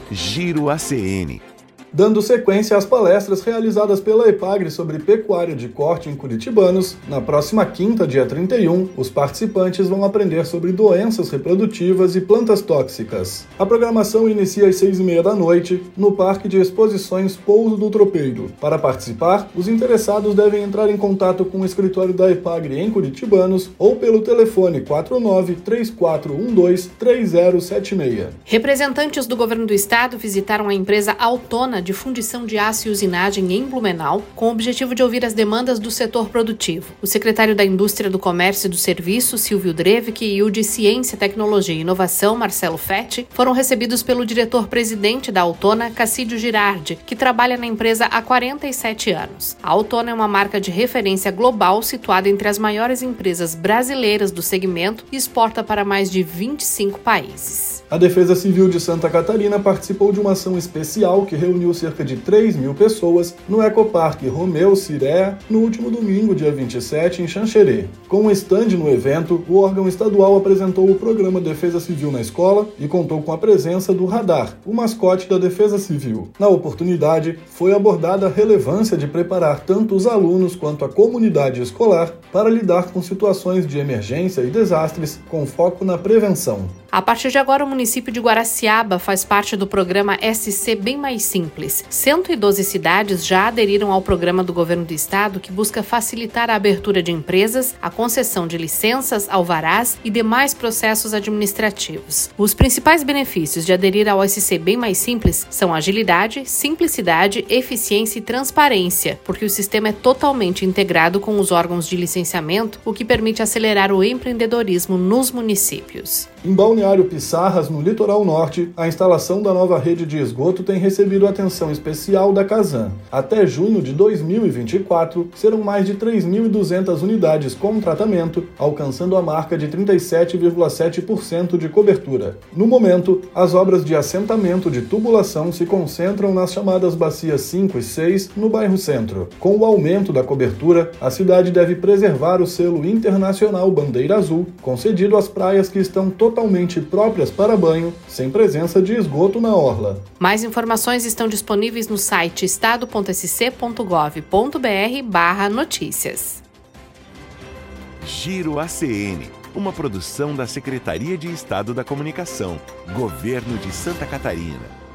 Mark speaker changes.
Speaker 1: Giro ACN.
Speaker 2: Dando sequência às palestras realizadas pela EPAGRE sobre pecuária de corte em curitibanos, na próxima quinta, dia 31, os participantes vão aprender sobre doenças reprodutivas e plantas tóxicas. A programação inicia às 6h30 da noite, no Parque de Exposições Pouso do Tropeiro. Para participar, os interessados devem entrar em contato com o escritório da EPAGRE em Curitibanos ou pelo telefone 49-3412-3076.
Speaker 3: Representantes do governo do estado visitaram a empresa Autona de fundição de aço e usinagem em Blumenau, com o objetivo de ouvir as demandas do setor produtivo. O secretário da Indústria do Comércio e do Serviço, Silvio Drevik, e o de Ciência, Tecnologia e Inovação, Marcelo Fetti, foram recebidos pelo diretor-presidente da Autona, Cassídio Girardi, que trabalha na empresa há 47 anos. A Autona é uma marca de referência global situada entre as maiores empresas brasileiras do segmento e exporta para mais de 25 países.
Speaker 2: A Defesa Civil de Santa Catarina participou de uma ação especial que reuniu cerca de 3.000 pessoas no Ecoparque Romeu Cirea no último domingo, dia 27, em Xanxerê. Com um stand no evento, o órgão estadual apresentou o programa Defesa Civil na escola e contou com a presença do Radar, o mascote da Defesa Civil. Na oportunidade, foi abordada a relevância de preparar tanto os alunos quanto a comunidade escolar para lidar com situações de emergência e desastres com foco na prevenção.
Speaker 3: A partir de agora, o município de Guaraciaba faz parte do programa SC Bem Mais Simples. 112 cidades já aderiram ao programa do governo do estado que busca facilitar a abertura de empresas, a concessão de licenças, alvarás e demais processos administrativos. Os principais benefícios de aderir ao SC Bem Mais Simples são agilidade, simplicidade, eficiência e transparência, porque o sistema é totalmente integrado com os órgãos de licenciamento, o que permite acelerar o empreendedorismo nos municípios.
Speaker 2: Em Balneário Pissarras, no litoral norte, a instalação da nova rede de esgoto tem recebido atenção especial da Casan. Até junho de 2024, serão mais de 3.200 unidades com tratamento, alcançando a marca de 37,7% de cobertura. No momento, as obras de assentamento de tubulação se concentram nas chamadas bacias 5 e 6, no bairro Centro. Com o aumento da cobertura, a cidade deve preservar o selo internacional Bandeira Azul, concedido às praias que estão totalmente próprias para banho, sem presença de esgoto na orla.
Speaker 3: Mais informações estão disponíveis no site estado.sc.gov.br/notícias.
Speaker 1: Giro ACN, uma produção da Secretaria de Estado da Comunicação, Governo de Santa Catarina.